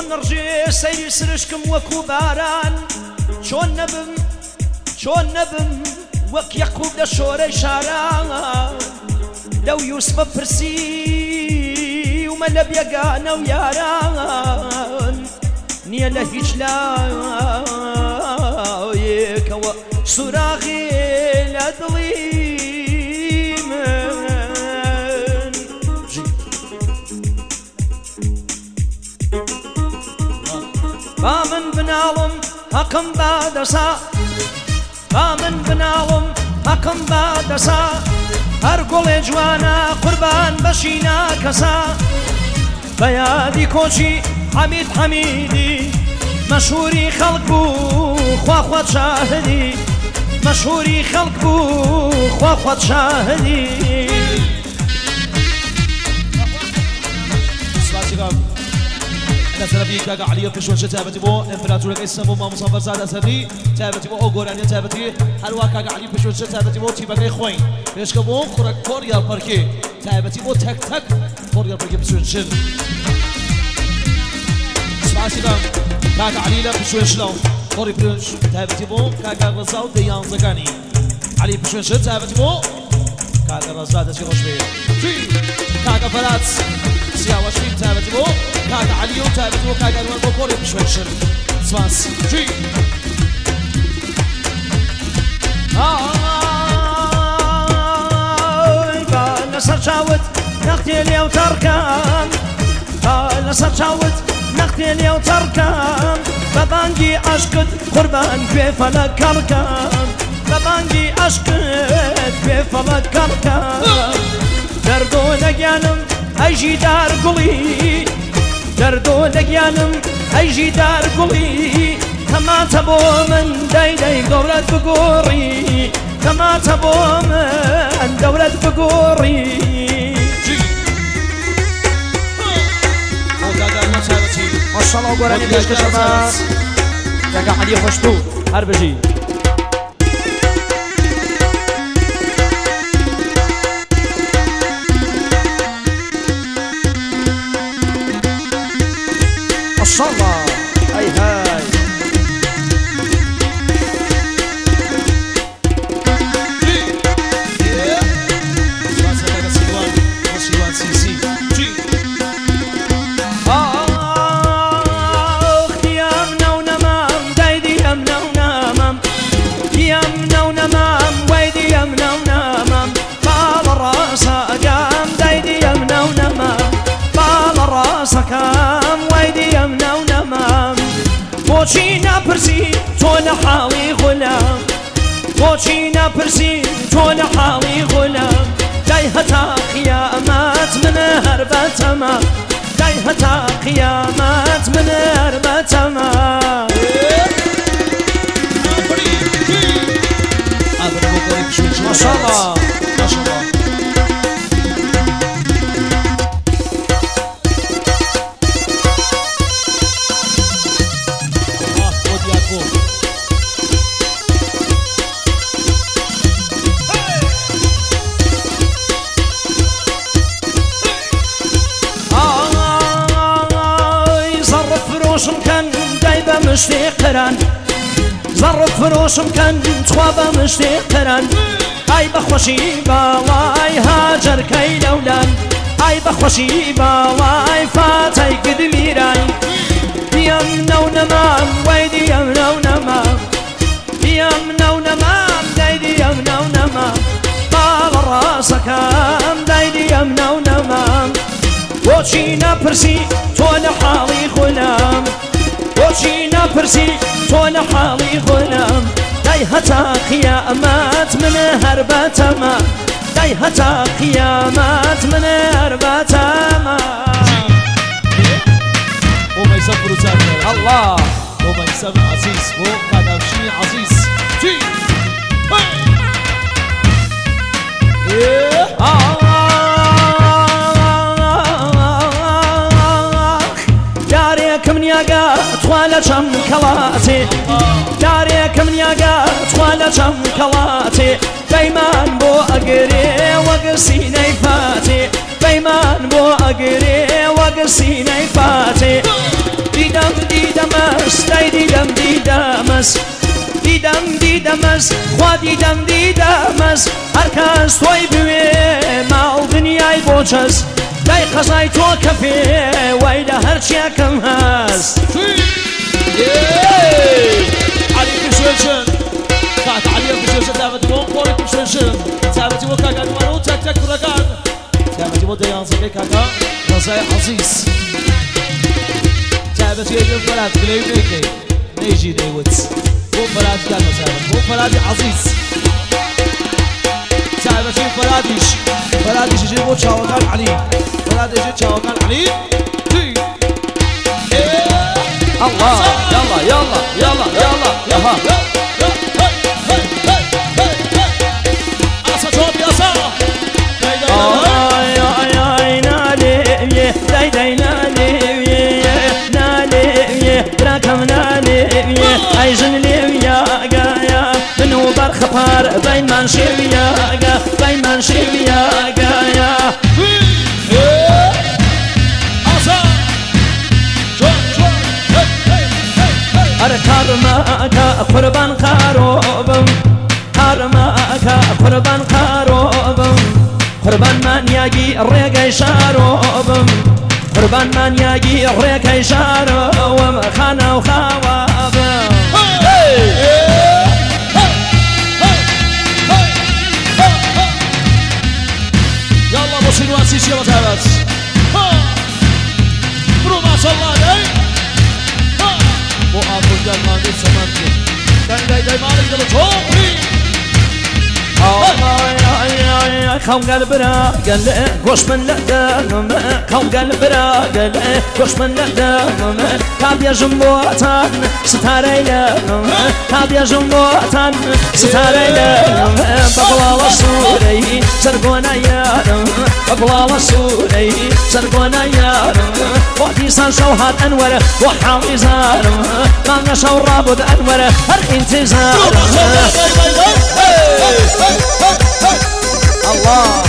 چۆن نڕژێ سەیری سرشکم وەکو باران چۆن نەبم وەک یەقوب لە شۆرەی شاران لەو یوسفە پرسی ومە لە بێگانە و یاران نییە لە هیچ لایەکەوە سوراغی لە دڵی من با من بناڵم حەقم بادەسا با من بناڵم حەقم بادەسا هەر گوڵێ جوانە قوربان بەشی ناکەسا بە یادی کۆچی حەمید حەمیدی مەشهوری خەڵک بوو خوا شاهدی مەشهوری خەڵک بوو خوا شاهدی سەرەبی کاگا عەلیە پێشوەچە تایبەتی بۆ ئیمپراتۆرەکەی سەمۆ مامۆستا فەرزاد ئەزهەری تایبەتی بۆ ئەو گۆرانیە تایبەتی هەروە کاگا عەلی پێشوەچە تایبەتی بۆ تیمەکەی خۆین پێشکە بۆ خوڕە کۆریال پەرکێ تایبەتی بۆ تەک کۆریال پەرکێ پێشوەچن سپاسی بەم کاگا عەلی لە پێشوەچلاو خۆری پێش تایبەتی بۆ کاگا ڕەزا و دەیانزەکانی عەلی پێشوەچە تایبەتی بۆ کاگا ڕەزا دەستی خۆش بێ کاگا فەرات سیاوەشین تایبەتی بۆ کاگا عەلی و تایبەتی بۆ کاگا ڕوان بۆ کۆڕی پێشوەچن سپاس لەسەر چاوت نەختێ لێو تەڕکەم لەسەر چاوت نەختێ لێو تەڕکەم بە بانگی عەشقت قوربان گوێ فەلەک کەڕکەم بە بانگی عەشقت گوێ فەلەک کەڕکەم دەردۆ لەگیانم ئەیژی دار گوڵی دەردۆ لەگیانم ئەیژی دار گوڵی تەماتە بۆ من دەی گەورەت بگۆڕی تەماتە بۆ من گەورەت بگۆڕی ماشاءالله گۆرانی پێشکەشەمە کاگا عەلی خۆشبوو هەر بژی ماشاءالله هاي بۆچی ناپرسی تۆ لە حاڵی غولام بۆچی ناپرسی تۆ لە حاڵی غولام دای هەتا قیامەت منە هەر بەتەمە دای هەتا قیامەت منە هەر بەتەمە ماشاءالله مشتێ قەران زەڕت فرۆشم کەن تخوا بە مشتێ قەران ئای بەخۆشی باڵای هاجەرکەی لەولان ئای بەخۆشی باڵای فاتەی گدمیران دیەم نەو نەمام وای دیەم نەو نەمام دیەم نەو نەمام دای دیەم نەو نەمام باڵە ڕاستەکەم دای دیەم نەو نەمام بۆچی نەپرسی تۆ لە حاڵی خولام بۆچی نەپرسی تۆ لە حاڵی خۆلام دای هەتا قیامەت منە هەر بەتەمە دای هەتا قیامەت منە هەر بەتەمە بۆ مەیسەم فروتان الله بۆ مەیسەم عەزیز بۆ قەدەمشی عەزیز دارێکم نیاگە توا لە چەم کەڵاتێ دارێکم نیاگە توا لە چەم کەڵاتێ بەیمان بۆ ئەگرێ وەگە سینەی فاتێ بەیمان بۆ ئەگرێ وەگە سینەی فاتێ دیدە مس دیدم مس خوا دیدم مس هر کس توی بوی مال دنیای بوچس دای قضای تو کفی وای ده هر چی کم هست علي بشوشن كات علي بشوشن دابت مو قولي بشوشن ثابت مو كاكا نمرو تك تك ركان ثابت مو ديان زكي كاكا رزاي عزيز ثابت يجي فلات كليو نيكي نيجي نيوت مو فلات قال ثابت مو فلات عزيز ثابت فلاتيش يجي مو تشاوكان علي فلات يجي تشاوكان علي الله يلا بين من شويا قايا أنا كرمك قربان خروبم كرمك قربان خروبم قربان من يجي الريق شاروبم قربان من يجي الريق شاروبم خانا وخوابم يلا بوصيلوا أسيس يلا تعبت برو ما شاء الله داي مو أبو جل ما دي سمانتي داي مالك دلو توقي خوم قلبنا قال قوش من لدم خوم قلبنا قال قوش من لدم كاب يا جنبوتان ستاري لم كاب يا جنبوتان ستاري لم بقلا وصوري سرقونا يارم بقلا وصوري سرقونا يارم وقتي صار شوهات أنور وحاوي زارم ما نشو رابط أنور هر انتظار الله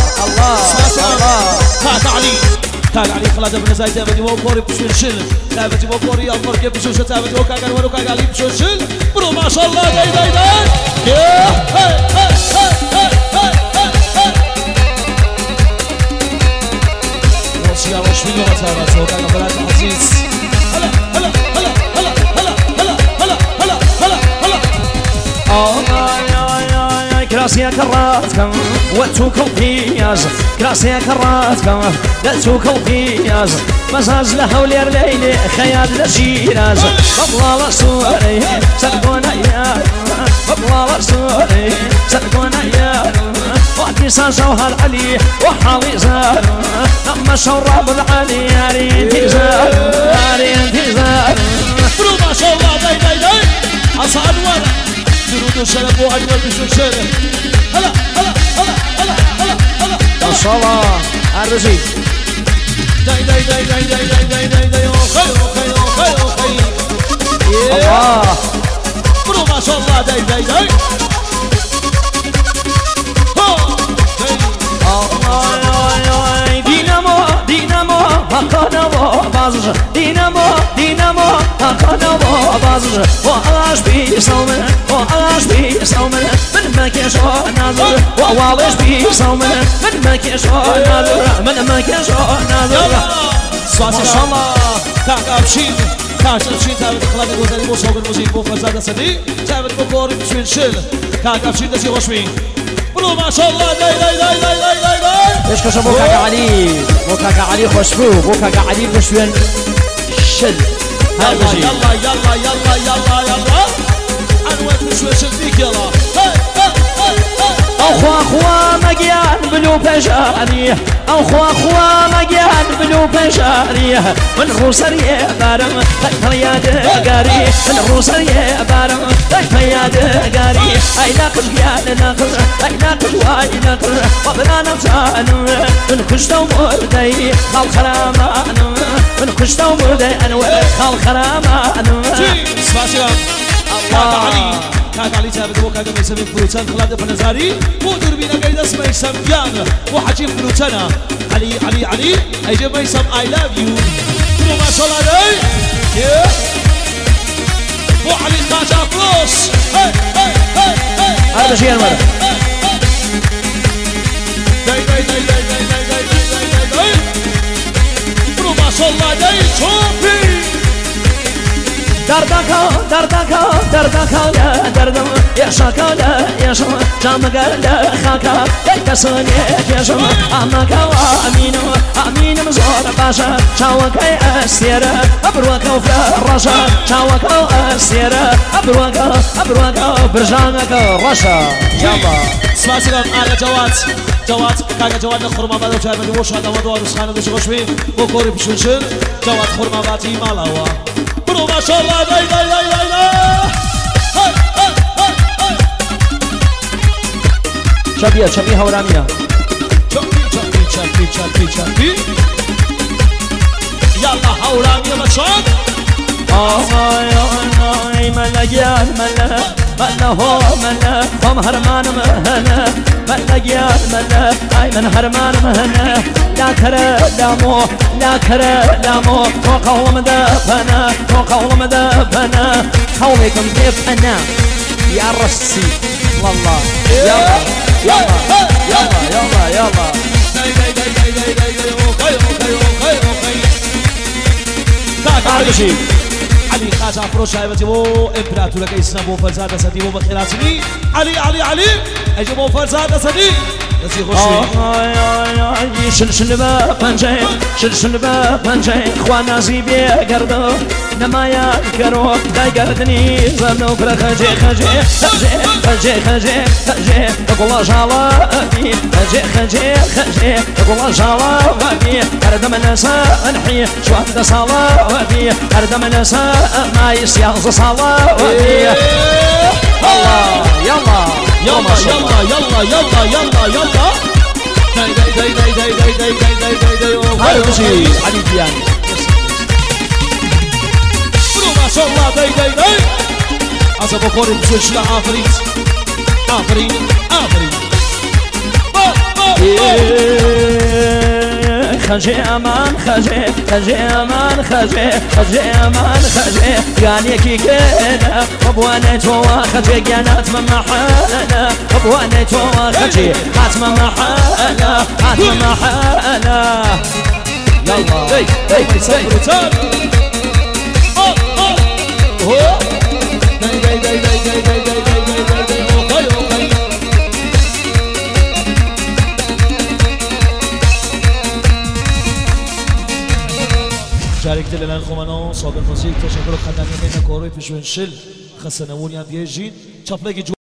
كاك علي خلاد ابن زايد ابدي وكوري بشوشل ابدي وكوري امر كيف بشوش ابدي وكاك ورو كاك علي بشوشل برو ما شاء الله داي وصيا وشوي يوم صارت وكاك بلاد عزيز هلا كراسي كراتكم واتوك القياس كراسي كراتكم لاتوك القياس مزاز لهولير ليلي خيال لشيراز بطلال سوري سرقونا يا بطلال سوري سرقونا يا وقتي صار جوهر علي وحاوي زار لما شرب العلي ياري انتزار برو ما شاء الله داي أصعد ورا درود وشرف وأجمل بشوشل هلا ما شاء الله الرجيم داي أوخي الله برو ما شاء الله داي دينامو هكذا بازج دينامو هكذا بازج وعلاش بيصومن من ما كيشو ناظر وعلاش بيصومن من ما كيشو ناظر ما شاء الله كاك أبشين تابت خلادي وزاني مو صوب الموسيقى وفزادة صدي تابت بكوري بشوين شل كاك أبشين دسي غشمين برو ما شاء الله داي ايش كشف بوكاك علي خوشبو بوكاك علي بشوين شل يلا عنوان بشوين شل فيك يلا أخوا مجيان بلو بجاري أخوا مجيان بلو بجاري من روسرية بارم تكيا دقاري من روسرية بارم تكيا دقاري أي ناقش بيان ناقش أي ناقش واي ناقش وبنا نفسان من كشتو مردي خال خرامان من كشتو مردي أنوار خال خرامان الله كاك علي ثابت وكاك ميسمين فروتان خلاد بنزاري مدير بينا قيد اسمه يسم جان وحجيب فروتانا علي ايجي ميسم I love you برو ما شاء الله داي وعلي خاجة فلوس هذا شيء المرة ما شاء الله داي شوفي دردك لا دردم يا شاكا لا يا شم جامك لا خاكا تكسني يا شم أمك وأمين مزور باشا شاوك أسيرة أبروك وفراشا شاوك أسيرة أبروك برجانك رشا يلا سلام على جواد كاجا جواد خرما بعد وشاي من وش هذا موضوع رسخانة وش خوشبين بكوري بشوشل جواد خرما بعدي مالاوا برو ما شاء الله داي شبيه هورامية شبي يلا هورامية مشان ملقيان ملا هو ملا هم هرمان مهنا ملقيان ملا اي من هرمان مهنا لا كرا لامو وقوم دفنا قومكم كيف انا يا رسي والله يلا علي خاجة فروش هايبتي بو امبراتور لك اسنا بو فرزادة سدي بو بخيراتني علي اجي بو فرزادة سدي نسي خوشي شلشل بانجي خوانا زيبي قردو نمايا كرو داي قردني زبنو كرا خجي تقول جالا بي خجي تقول جالا بي هردم نسا انحي شوات دا صالا بي هردم نسا ما يسيغز صالا بي يلا هاي بشي علي دياني ما شاء الله داي عصا بكوري بسوش لا عفريت خجي امان قال يكي كنا ابوانا توا خجي قالت ممحانا ابوانا توا خجي هات ممحانا شاركت لنا الخمانو صاب الموسيقى تشكر خدامين كوروي في شوين شل خسناوني ام بيجين شابلكي